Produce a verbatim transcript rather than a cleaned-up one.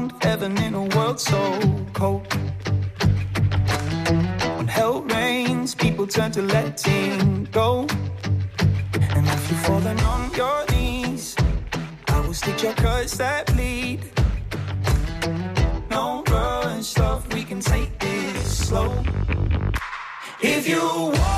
found heaven in a world so cold. When hell rains, people turn to letting go. And if you're falling on your knees, I will stitch your cuts that bleed. No rush, love, we can take this slow. If you want